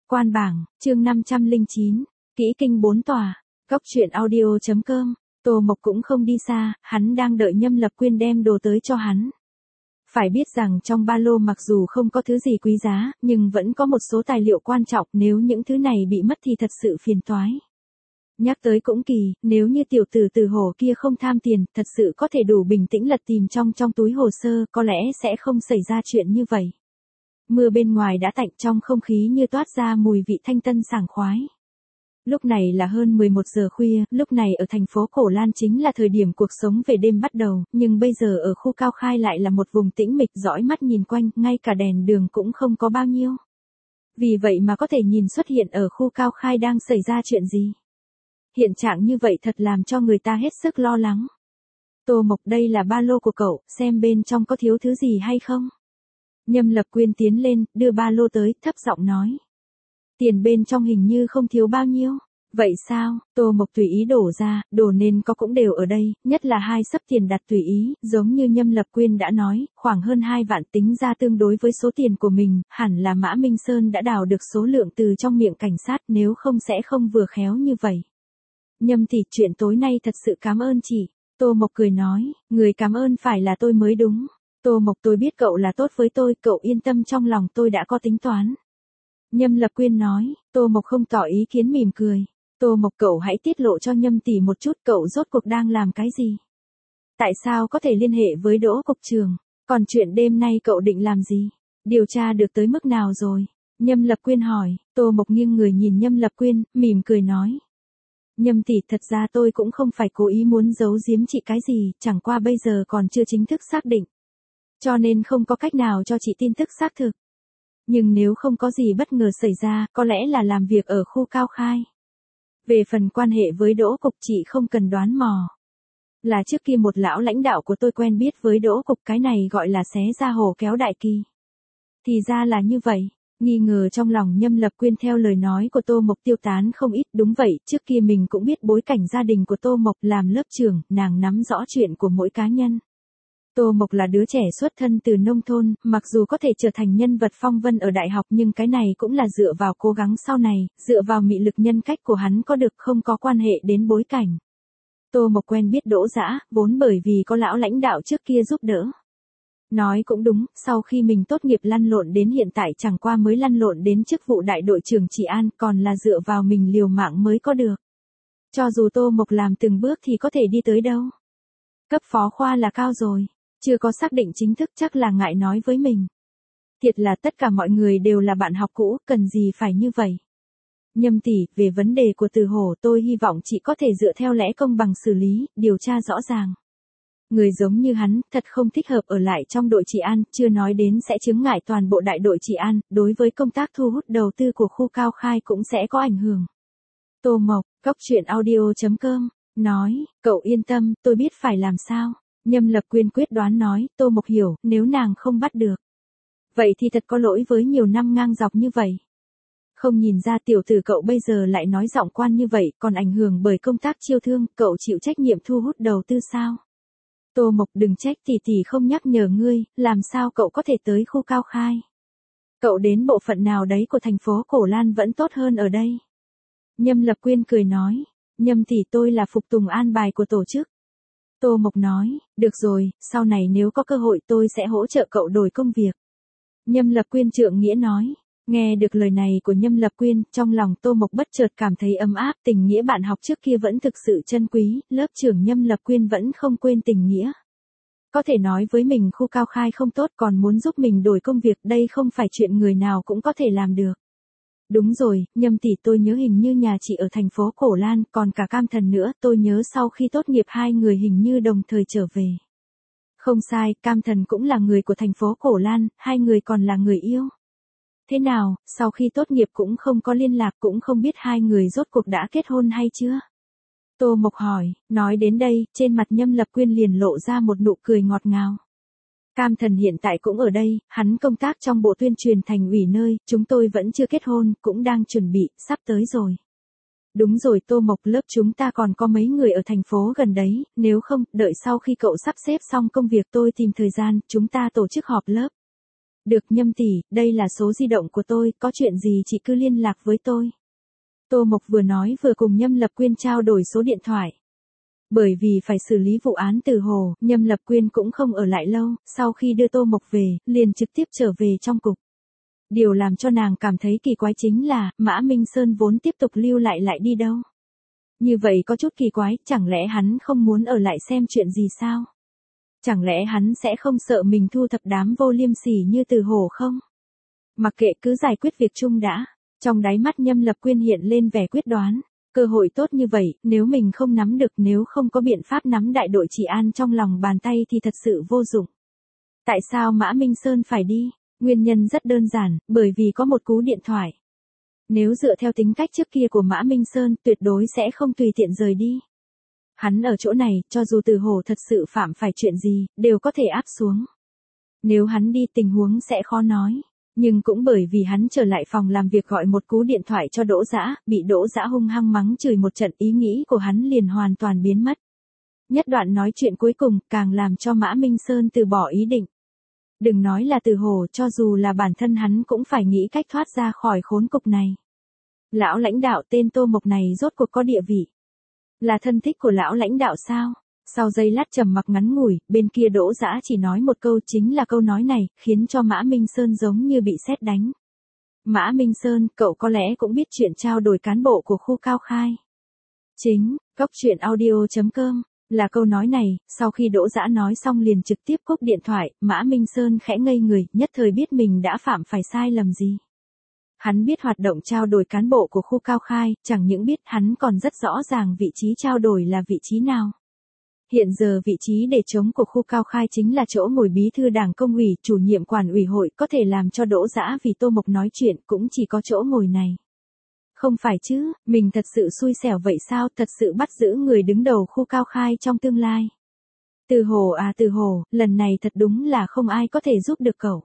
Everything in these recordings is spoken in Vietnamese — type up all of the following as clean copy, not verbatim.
Quan bảng, chương 509, kỹ kinh 4 tòa, góc truyện audio.com, Tô Mộc cũng không đi xa, hắn đang đợi Nhâm Lập Quyên đem đồ tới cho hắn. Phải biết rằng trong ba lô mặc dù không có thứ gì quý giá, nhưng vẫn có một số tài liệu quan trọng, nếu những thứ này bị mất thì thật sự phiền toái. Nhắc tới cũng kỳ, nếu như tiểu tử Từ Hổ kia không tham tiền, thật sự có thể đủ bình tĩnh lật tìm trong túi hồ sơ, có lẽ sẽ không xảy ra chuyện như vậy. Mưa bên ngoài đã tạnh, trong không khí như toát ra mùi vị thanh tân sảng khoái. Lúc này là hơn 11 giờ khuya, lúc này ở thành phố Cổ Lan chính là thời điểm cuộc sống về đêm bắt đầu, nhưng bây giờ ở khu Cao Khai lại là một vùng tĩnh mịch, dõi mắt nhìn quanh, ngay cả đèn đường cũng không có bao nhiêu. Vì vậy mà có thể nhìn xuất hiện ở khu Cao Khai đang xảy ra chuyện gì. Hiện trạng như vậy thật làm cho người ta hết sức lo lắng. Tô Mộc, đây là ba lô của cậu, xem bên trong có thiếu thứ gì hay không. Nhâm Lập Quyên tiến lên, đưa ba lô tới, thấp giọng nói. Tiền bên trong hình như không thiếu bao nhiêu. Vậy sao? Tô Mộc tùy ý đổ ra, đồ nên có cũng đều ở đây, nhất là 2 xấp tiền đặt tùy ý, giống như Nhâm Lập Quyên đã nói, khoảng hơn 2 vạn, tính ra tương đối với số tiền của mình, hẳn là Mã Minh Sơn đã đào được số lượng từ trong miệng cảnh sát, nếu không sẽ không vừa khéo như vậy. Nhâm tỷ, chuyện tối nay thật sự cảm ơn chị. Tô Mộc cười nói, người cảm ơn phải là tôi mới đúng. Tô Mộc, tôi biết cậu là tốt với tôi, cậu yên tâm, trong lòng tôi đã có tính toán. Nhâm Lập Quyên nói. Tô Mộc không tỏ ý kiến, mỉm cười. Tô Mộc, cậu hãy tiết lộ cho Nhâm tỷ một chút, cậu rốt cuộc đang làm cái gì? Tại sao có thể liên hệ với Đỗ cục trưởng? Còn chuyện đêm nay cậu định làm gì? Điều tra được tới mức nào rồi? Nhâm Lập Quyên hỏi. Tô Mộc nghiêng người nhìn Nhâm Lập Quyên, mỉm cười nói. Nhâm tỷ, thật ra tôi cũng không phải cố ý muốn giấu giếm chị cái gì, chẳng qua bây giờ còn chưa chính thức xác định. Cho nên không có cách nào cho chị tin tức xác thực. Nhưng nếu không có gì bất ngờ xảy ra, có lẽ là làm việc ở khu Cao Khai. Về phần quan hệ với Đỗ cục, chị không cần đoán mò. Là trước kia một lão lãnh đạo của tôi quen biết với Đỗ cục, cái này gọi là xé ra hổ kéo đại kỳ. Thì ra là như vậy. Nghi ngờ trong lòng Nhâm Lập Quyên theo lời nói của Tô Mộc tiêu tán không ít. Đúng vậy, trước kia mình cũng biết bối cảnh gia đình của Tô Mộc, làm lớp trưởng, nàng nắm rõ chuyện của mỗi cá nhân. Tô Mộc là đứa trẻ xuất thân từ nông thôn, mặc dù có thể trở thành nhân vật phong vân ở đại học, nhưng cái này cũng là dựa vào cố gắng sau này, dựa vào mị lực nhân cách của hắn có được, không có quan hệ đến bối cảnh. Tô Mộc quen biết Đỗ Dã, vốn bởi vì có lão lãnh đạo trước kia giúp đỡ. Nói cũng đúng, sau khi mình tốt nghiệp lăn lộn đến hiện tại chẳng qua mới lăn lộn đến chức vụ đại đội trưởng trị an, còn là dựa vào mình liều mạng mới có được. Cho dù Tô Mộc làm từng bước thì có thể đi tới đâu. Cấp phó khoa là cao rồi, chưa có xác định chính thức, chắc là ngại nói với mình. Thiệt là tất cả mọi người đều là bạn học cũ, cần gì phải như vậy. Nhâm tỷ, về vấn đề của Từ Hổ, tôi hy vọng chị có thể dựa theo lẽ công bằng xử lý, điều tra rõ ràng. Người giống như hắn, thật không thích hợp ở lại trong đội trị an, chưa nói đến sẽ chướng ngại toàn bộ đại đội trị an, đối với công tác thu hút đầu tư của khu Cao Khai cũng sẽ có ảnh hưởng. Tô Mộc, góc truyện audio.com, nói, cậu yên tâm, tôi biết phải làm sao. Nhâm Lập Quyên quyết đoán nói. Tô Mộc hiểu, nếu nàng không bắt được. Vậy thì thật có lỗi với nhiều năm ngang dọc như vậy. Không nhìn ra tiểu tử cậu bây giờ lại nói giọng quan như vậy, còn ảnh hưởng bởi công tác chiêu thương, cậu chịu trách nhiệm thu hút đầu tư sao? Tô Mộc, đừng trách tỷ không nhắc nhở ngươi, làm sao cậu có thể tới khu Cao Khai? Cậu đến bộ phận nào đấy của thành phố Cổ Lan vẫn tốt hơn ở đây. Nhâm Lập Quyên cười nói. Nhâm tỷ, tôi là phục tùng an bài của tổ chức. Tô Mộc nói, được rồi, sau này nếu có cơ hội tôi sẽ hỗ trợ cậu đổi công việc. Nhâm Lập Quyên trượng nghĩa nói. Nghe được lời này của Nhâm Lập Quyên, trong lòng Tô Mộc bất chợt cảm thấy ấm áp, tình nghĩa bạn học trước kia vẫn thực sự chân quý, lớp trưởng Nhâm Lập Quyên vẫn không quên tình nghĩa. Có thể nói với mình khu Cao Khai không tốt còn muốn giúp mình đổi công việc, đây không phải chuyện người nào cũng có thể làm được. Đúng rồi, Nhâm tỷ, tôi nhớ hình như nhà chị ở thành phố Cổ Lan, còn cả Cam Thần nữa, tôi nhớ sau khi tốt nghiệp hai người hình như đồng thời trở về. Không sai, Cam Thần cũng là người của thành phố Cổ Lan, hai người còn là người yêu. Thế nào, sau khi tốt nghiệp cũng không có liên lạc, cũng không biết hai người rốt cuộc đã kết hôn hay chưa? Tô Mộc hỏi. Nói đến đây, trên mặt Nhâm Lập Quyên liền lộ ra một nụ cười ngọt ngào. Cam Thần hiện tại cũng ở đây, hắn công tác trong bộ tuyên truyền thành ủy nơi, chúng tôi vẫn chưa kết hôn, cũng đang chuẩn bị, sắp tới rồi. Đúng rồi Tô Mộc, lớp chúng ta còn có mấy người ở thành phố gần đấy, nếu không, đợi sau khi cậu sắp xếp xong công việc tôi tìm thời gian, chúng ta tổ chức họp lớp. Được Nhâm tỷ, đây là số di động của tôi, có chuyện gì chị cứ liên lạc với tôi. Tô Mộc vừa nói vừa cùng Nhâm Lập Quyên trao đổi số điện thoại. Bởi vì phải xử lý vụ án Từ Hồ, Nhâm Lập Quyên cũng không ở lại lâu, sau khi đưa Tô Mộc về, liền trực tiếp trở về trong cục. Điều làm cho nàng cảm thấy kỳ quái chính là, Mã Minh Sơn vốn tiếp tục lưu lại đi đâu. Như vậy có chút kỳ quái, chẳng lẽ hắn không muốn ở lại xem chuyện gì sao? Chẳng lẽ hắn sẽ không sợ mình thu thập đám vô liêm sỉ như Từ Hồ không? Mặc kệ, cứ giải quyết việc chung đã. Trong đáy mắt Nhâm Lập Quyên hiện lên vẻ quyết đoán. Cơ hội tốt như vậy, nếu mình không nắm được, nếu không có biện pháp nắm đại đội Trị An trong lòng bàn tay thì thật sự vô dụng. Tại sao Mã Minh Sơn phải đi? Nguyên nhân rất đơn giản, bởi vì có một cú điện thoại. Nếu dựa theo tính cách trước kia của Mã Minh Sơn, tuyệt đối sẽ không tùy tiện rời đi. Hắn ở chỗ này, cho dù Từ Hồ thật sự phạm phải chuyện gì, đều có thể áp xuống. Nếu hắn đi, tình huống sẽ khó nói. Nhưng cũng bởi vì hắn trở lại phòng làm việc gọi một cú điện thoại cho Đỗ Dã, bị Đỗ Dã hung hăng mắng chửi một trận, ý nghĩ của hắn liền hoàn toàn biến mất. Nhất đoạn nói chuyện cuối cùng, càng làm cho Mã Minh Sơn từ bỏ ý định. Đừng nói là Từ Hồ, cho dù là bản thân hắn cũng phải nghĩ cách thoát ra khỏi khốn cục này. Lão lãnh đạo tên Tô Mộc này rốt cuộc có địa vị. Là thân thích của lão lãnh đạo sao? Sau giây lát trầm mặc ngắn ngủi, bên kia Đỗ Dã chỉ nói một câu, chính là câu nói này, khiến cho Mã Minh Sơn giống như bị sét đánh. Mã Minh Sơn, cậu có lẽ cũng biết chuyện trao đổi cán bộ của khu Cao Khai. Chính, Cốc Truyện Audio.com, là câu nói này, sau khi Đỗ Dã nói xong liền trực tiếp cúp điện thoại, Mã Minh Sơn khẽ ngây người, nhất thời biết mình đã phạm phải sai lầm gì. Hắn biết hoạt động trao đổi cán bộ của khu Cao Khai, chẳng những biết, hắn còn rất rõ ràng vị trí trao đổi là vị trí nào. Hiện giờ vị trí để trống của khu Cao Khai chính là chỗ ngồi bí thư đảng công ủy, chủ nhiệm quản ủy hội, có thể làm cho Đỗ Dã vì Tô Mộc nói chuyện, cũng chỉ có chỗ ngồi này. Không phải chứ, mình thật sự xui xẻo vậy sao, thật sự bắt giữ người đứng đầu khu Cao Khai trong tương lai. Từ Hồ à, Từ Hồ, lần này thật đúng là không ai có thể giúp được cậu.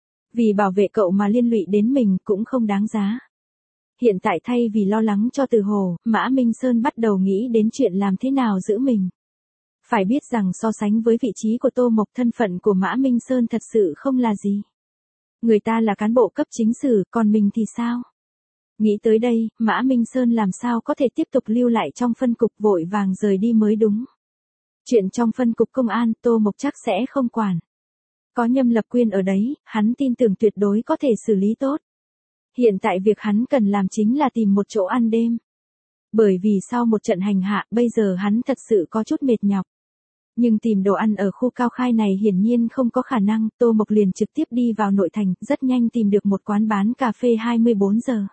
Vì bảo vệ cậu mà liên lụy đến mình cũng không đáng giá. Hiện tại thay vì lo lắng cho Từ Hồ, Mã Minh Sơn bắt đầu nghĩ đến chuyện làm thế nào giữ mình. Phải biết rằng so sánh với vị trí của Tô Mộc, thân phận của Mã Minh Sơn thật sự không là gì. Người ta là cán bộ cấp chính sử, còn mình thì sao? Nghĩ tới đây, Mã Minh Sơn làm sao có thể tiếp tục lưu lại trong phân cục, vội vàng rời đi mới đúng. Chuyện trong phân cục công an, Tô Mộc chắc sẽ không quản. Có Nhâm Lập Quyên ở đấy, hắn tin tưởng tuyệt đối có thể xử lý tốt. Hiện tại việc hắn cần làm chính là tìm một chỗ ăn đêm. Bởi vì sau một trận hành hạ, bây giờ hắn thật sự có chút mệt nhọc. Nhưng tìm đồ ăn ở khu Cao Khai này hiển nhiên không có khả năng, Tô Mộc liền trực tiếp đi vào nội thành, rất nhanh tìm được một quán bán cà phê 24 giờ.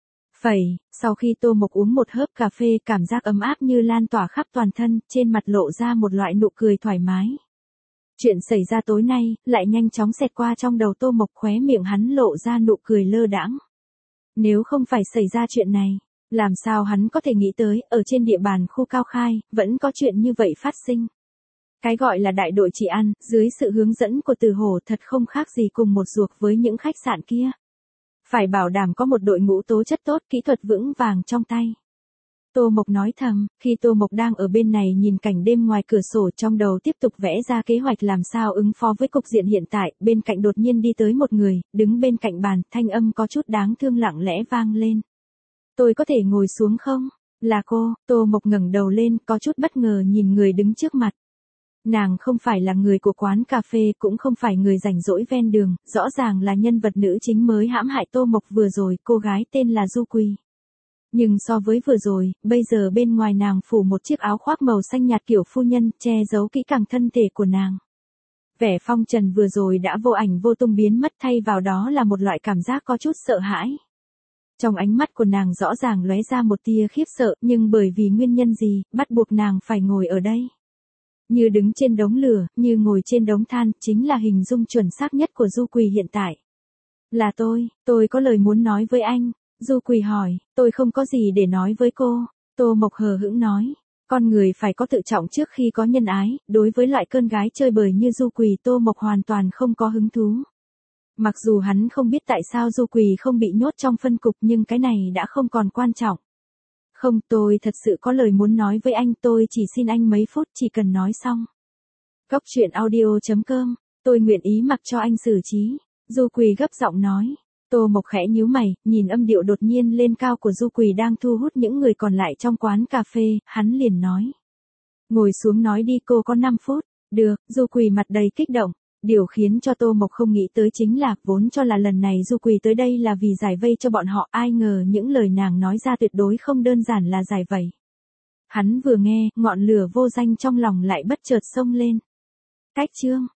Sau khi Tô Mộc uống một hớp cà phê, cảm giác ấm áp như lan tỏa khắp toàn thân, trên mặt lộ ra một loại nụ cười thoải mái. Chuyện xảy ra tối nay, lại nhanh chóng xẹt qua trong đầu Tô Mộc, khóe miệng hắn lộ ra nụ cười lơ đãng. Nếu không phải xảy ra chuyện này, làm sao hắn có thể nghĩ tới, ở trên địa bàn khu Cao Khai, vẫn có chuyện như vậy phát sinh. Cái gọi là đại đội Trị An, dưới sự hướng dẫn của Từ Hồ thật không khác gì cùng một ruột với những khách sạn kia. Phải bảo đảm có một đội ngũ tố chất tốt, kỹ thuật vững vàng trong tay. Tô Mộc nói thầm, khi Tô Mộc đang ở bên này nhìn cảnh đêm ngoài cửa sổ, trong đầu tiếp tục vẽ ra kế hoạch làm sao ứng phó với cục diện hiện tại, bên cạnh đột nhiên đi tới một người, đứng bên cạnh bàn, thanh âm có chút đáng thương lặng lẽ vang lên. Tôi có thể ngồi xuống không? Là cô, Tô Mộc ngẩng đầu lên, có chút bất ngờ nhìn người đứng trước mặt. Nàng không phải là người của quán cà phê, cũng không phải người rảnh rỗi ven đường, rõ ràng là nhân vật nữ chính mới hãm hại Tô Mộc vừa rồi, cô gái tên là Du Quỳ. Nhưng so với vừa rồi, bây giờ bên ngoài nàng phủ một chiếc áo khoác màu xanh nhạt kiểu phu nhân, che giấu kỹ càng thân thể của nàng. Vẻ phong trần vừa rồi đã vô ảnh vô tung biến mất, thay vào đó là một loại cảm giác có chút sợ hãi. Trong ánh mắt của nàng rõ ràng lóe ra một tia khiếp sợ, nhưng bởi vì nguyên nhân gì, bắt buộc nàng phải ngồi ở đây. Như đứng trên đống lửa, như ngồi trên đống than, chính là hình dung chuẩn xác nhất của Du Quỳ hiện tại. Là tôi có lời muốn nói với anh. Du Quỳ hỏi, tôi không có gì để nói với cô. Tô Mộc hờ hững nói, con người phải có tự trọng trước khi có nhân ái, đối với loại cơn gái chơi bời như Du Quỳ, Tô Mộc hoàn toàn không có hứng thú. Mặc dù hắn không biết tại sao Du Quỳ không bị nhốt trong phân cục, nhưng cái này đã không còn quan trọng. Không, tôi thật sự có lời muốn nói với anh, tôi chỉ xin anh mấy phút, chỉ cần nói xong. Cốc Truyện Audio.com, tôi nguyện ý mặc cho anh xử trí. Du Quỳ gấp giọng nói. Tô Mộc khẽ nhíu mày, nhìn âm điệu đột nhiên lên cao của Du Quỳ đang thu hút những người còn lại trong quán cà phê, hắn liền nói. Ngồi xuống nói đi, cô có 5 phút. Được, Du Quỳ mặt đầy kích động. Điều khiến cho Tô Mộc không nghĩ tới chính là, vốn cho là lần này Du Quỳ tới đây là vì giải vây cho bọn họ, ai ngờ những lời nàng nói ra tuyệt đối không đơn giản là giải vây. Hắn vừa nghe, ngọn lửa vô danh trong lòng lại bất chợt xông lên. Cách chương